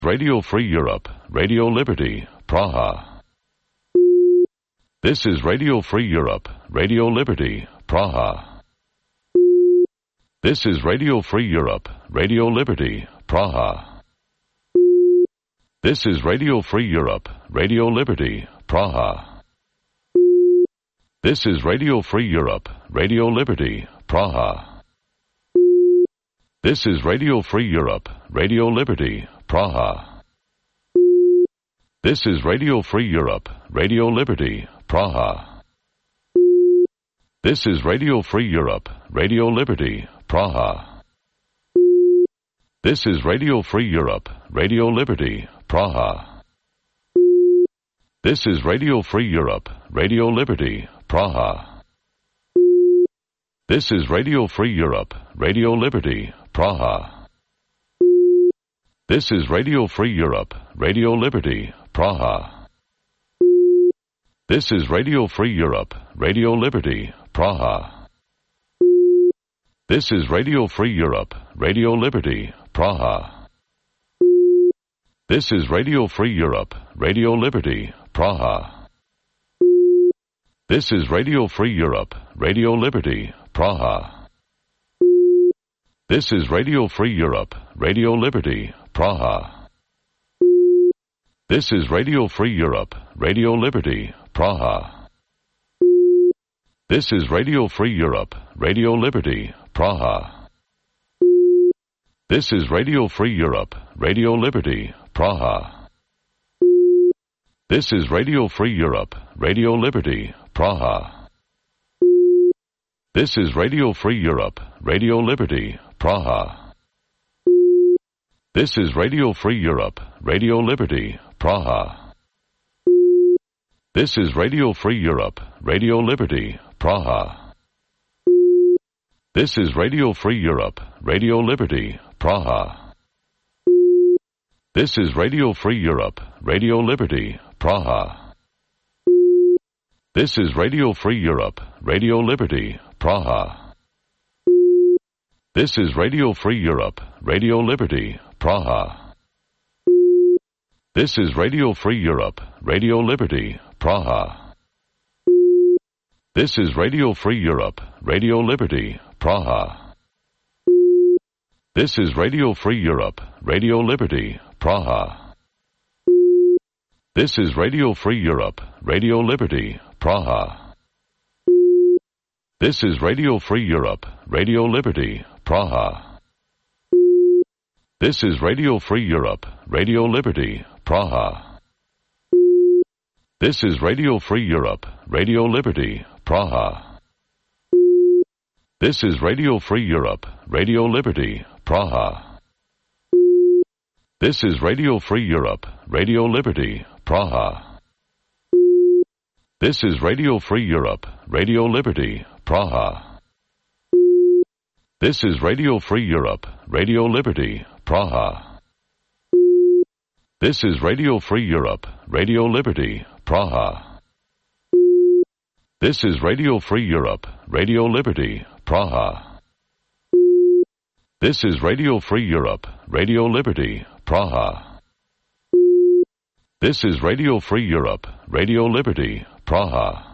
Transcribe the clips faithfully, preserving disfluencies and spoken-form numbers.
Radio Free Europe, Radio Liberty, Praha. This is Radio Free Europe, Radio Liberty, Praha. This is Radio Free Europe, Radio Liberty, Praha. This is Radio Free Europe, Radio Liberty, Praha. This is Radio Free Europe, Radio Liberty, Praha. This is Radio Free Europe, Radio Liberty, Praha. This is Radio Free Europe, Radio Liberty, Praha. This is Radio Free Europe, Radio Liberty, Praha. This is Radio Free Europe, Radio Liberty, Praha. This is Radio Free Europe, Radio Liberty, Praha. This is Radio Free Europe, Radio Liberty, Praha. This is Radio Free Europe, Radio Liberty, Praha. This is Radio Free Europe, Radio Liberty, Praha. This is Radio Free Europe, Radio Liberty, Praha. This is Radio Free Europe, Radio Liberty, Praha. This is Radio Free Europe, Radio Liberty, Praha. This is Radio Free Europe, Radio Liberty, Praha. This is Radio Free Europe, Radio Liberty, Praha. This is Radio Free Europe, Radio Liberty, Praha. This is Radio Free Europe, Radio Liberty, Praha. This is Radio Free Europe, Radio Liberty, Praha. This is Radio Free Europe, Radio Liberty, Praha. This is Radio Free Europe, Radio Liberty, Praha. This is Radio Free Europe, Radio Liberty, Praha. This is Radio Free Europe, Radio Liberty, Praha. This is Radio Free Europe, Radio Liberty, Praha. This is Radio Free Europe, Radio Liberty, Praha. This is Radio Free Europe, Radio Liberty, Praha. This is Radio Free Europe, Radio Liberty, Praha. This is Radio Free Europe, Radio Liberty, Praha. This is Radio Free Europe, Radio Liberty, Praha. This is Radio Free Europe, Radio Liberty, Praha. This is Radio Free Europe, Radio Liberty, Praha. This is Radio Free Europe, Radio Liberty, Praha. This is Radio Free Europe, Radio Liberty, Praha. This is Radio Free Europe, Radio Liberty, Praha. This is Radio Free Europe, Radio Liberty, Praha. This is Radio Free Europe, Radio Liberty, Praha. This is Radio Free Europe, Radio Liberty, Praha. This is Radio Free Europe, Radio Liberty, Praha. This is Radio Free Europe, Radio Liberty, Praha. This is Radio Free Europe, Radio Liberty, Praha. This is Radio Free Europe, Radio Liberty, Praha.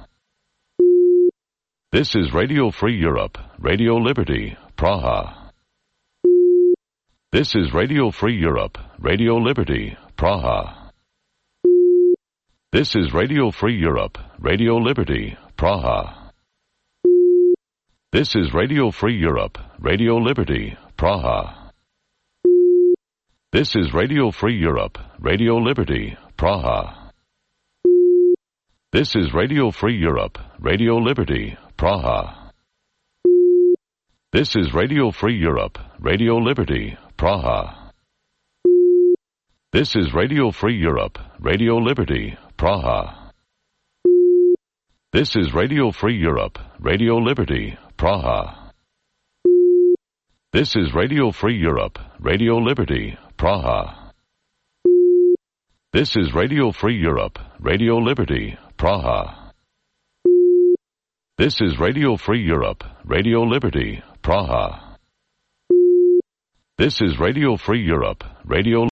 This is Radio Free Europe, Radio Liberty, Praha. This is Radio Free Europe, Radio Liberty, Praha. This is Radio Free Europe, Radio Liberty, Praha. This is Radio Free Europe, Radio Liberty, Praha. This is Radio Free Europe, Radio Liberty, Praha. This is Radio Free Europe, Radio Liberty, Praha. This is Radio Free Europe, Radio Liberty, Praha. This is Radio Free Europe, Radio Liberty, Praha. This is Radio Free Europe, Radio Liberty, Praha. This is Radio Free Europe, Radio Liberty, Praha. This is Radio Free Europe, Radio Liberty, Praha. This is Radio Free Europe, Radio Liberty, Praha. This is Radio Free Europe, Radio